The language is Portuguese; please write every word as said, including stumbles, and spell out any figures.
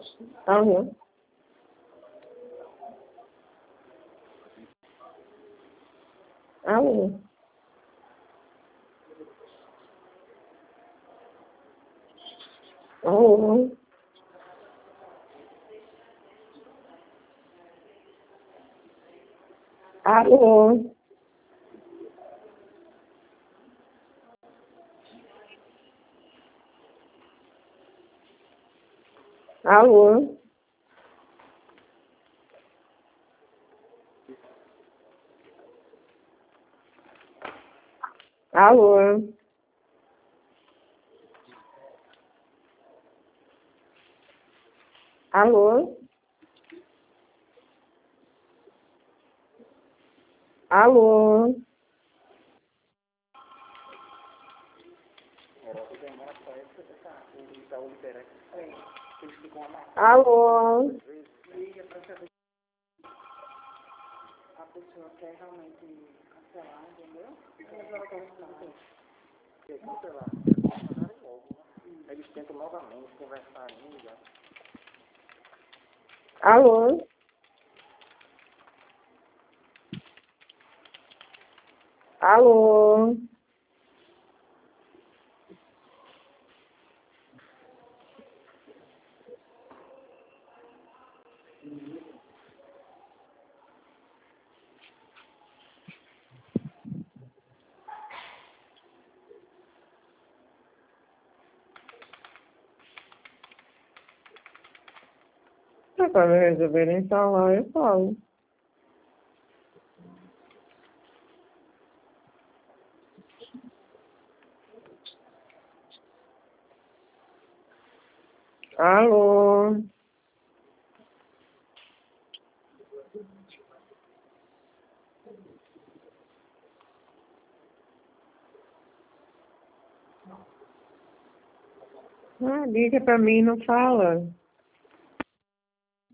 Alô? Alô? Alô? Alô? Alô? Alô? Alô? Alô? Alô? A pessoa quer realmente cancelar, entendeu? Mas ela quer cancelar. Quer cancelar? Cancelarem logo, né? Eles tentam novamente conversar ainda. Alô? Alô? É para resolverem falar, eu falo. Alô? Ah, liga pra mim, não fala.